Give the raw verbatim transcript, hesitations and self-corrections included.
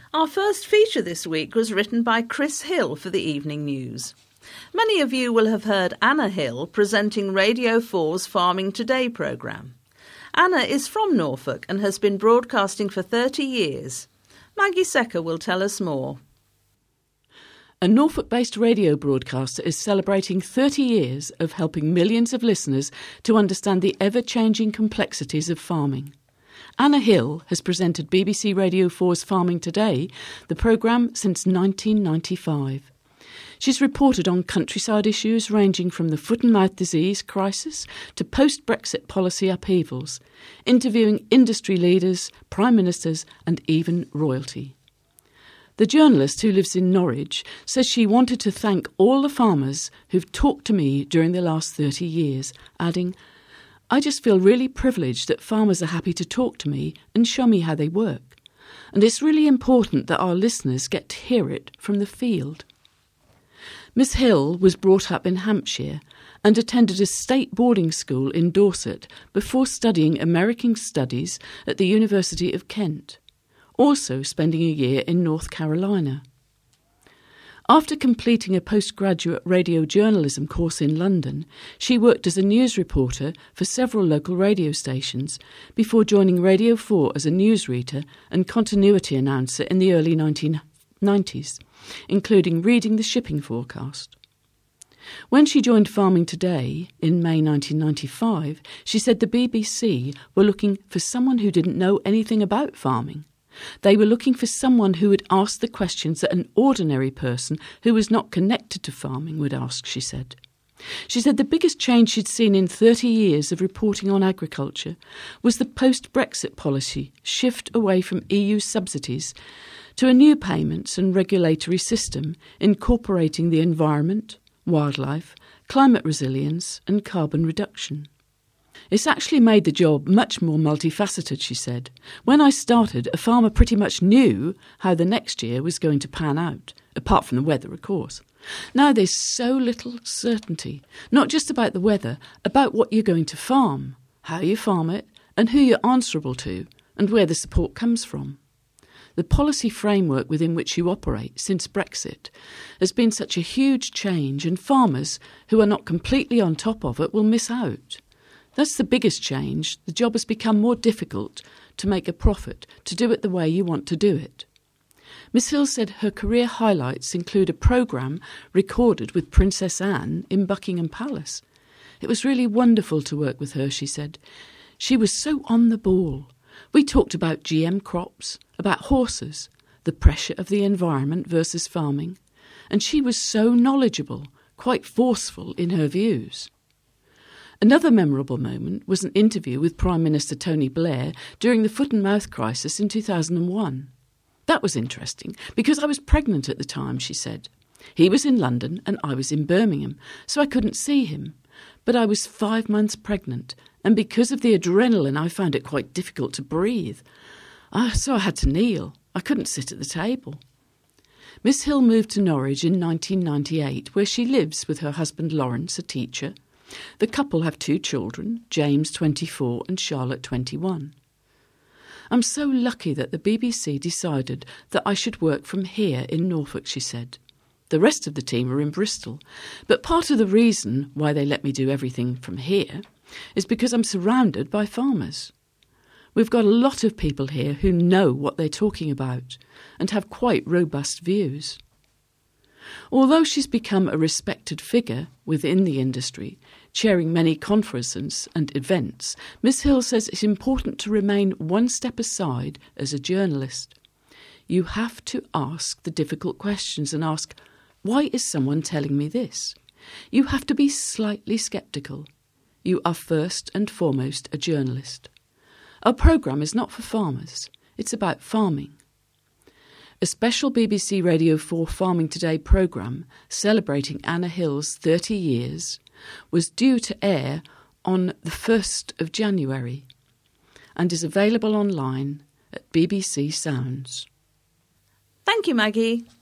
Our first feature this week was written by Chris Hill for the Evening News. Many of you will have heard Anna Hill presenting Radio four's Farming Today programme. Anna is from Norfolk and has been broadcasting for thirty years. Maggie Secker will tell us more. A Norfolk-based radio broadcaster is celebrating thirty years of helping millions of listeners to understand the ever-changing complexities of farming. Anna Hill has presented B B C Radio four's Farming Today, the programme, since nineteen ninety-five. She's reported on countryside issues ranging from the foot and mouth disease crisis to post-Brexit policy upheavals, interviewing industry leaders, prime ministers and even royalty. The journalist, who lives in Norwich, says she wanted to thank all the farmers who've talked to me during the last thirty years, adding, "I just feel really privileged that farmers are happy to talk to me and show me how they work. And it's really important that our listeners get to hear it from the field." Miss Hill was brought up in Hampshire and attended a state boarding school in Dorset before studying American Studies at the University of Kent, also spending a year in North Carolina. After completing a postgraduate radio journalism course in London, she worked as a news reporter for several local radio stations before joining Radio four as a newsreader and continuity announcer in the early nineteen nineties, including reading the shipping forecast. When she joined Farming Today in May nineteen ninety-five, she said the B B C were looking for someone who didn't know anything about farming. They were looking for someone who would ask the questions that an ordinary person who was not connected to farming would ask, she said. She said the biggest change she'd seen in thirty years of reporting on agriculture was the post-Brexit policy shift away from E U subsidies to a new payments and regulatory system incorporating the environment, wildlife, climate resilience and carbon reduction. It's actually made the job much more multifaceted, she said. When I started, a farmer pretty much knew how the next year was going to pan out, apart from the weather, of course. Now there's so little certainty, not just about the weather, about what you're going to farm, how you farm it, and who you're answerable to, and where the support comes from. The policy framework within which you operate since Brexit has been such a huge change, and farmers who are not completely on top of it will miss out. That's the biggest change. The job has become more difficult to make a profit, to do it the way you want to do it. Miss Hill said her career highlights include a programme recorded with Princess Anne in Buckingham Palace. It was really wonderful to work with her, she said. She was so on the ball. We talked about G M crops, about horses, the pressure of the environment versus farming, and she was so knowledgeable, quite forceful in her views. Another memorable moment was an interview with Prime Minister Tony Blair during the foot and mouth crisis in two thousand one. That was interesting because I was pregnant at the time, she said. He was in London and I was in Birmingham, so I couldn't see him. But I was five months pregnant, and because of the adrenaline I found it quite difficult to breathe. Uh, so I had to kneel. I couldn't sit at the table. Miss Hill moved to Norwich in nineteen ninety-eight, where she lives with her husband Lawrence, a teacher. The couple have two children, James, twenty-four, and Charlotte, twenty-one. I'm so lucky that the B B C decided that I should work from here in Norfolk, she said. The rest of the team are in Bristol, but part of the reason why they let me do everything from here is because I'm surrounded by farmers. We've got a lot of people here who know what they're talking about and have quite robust views. Although she's become a respected figure within the industry, chairing many conferences and events, Miss Hill says it's important to remain one step aside as a journalist. You have to ask the difficult questions and ask, why is someone telling me this? You have to be slightly sceptical. You are first and foremost a journalist. Our programme is not for farmers. It's about farming. A special B B C Radio four Farming Today programme celebrating Anna Hill's thirty years was due to air on the first of January and is available online at B B C Sounds. Thank you, Maggie.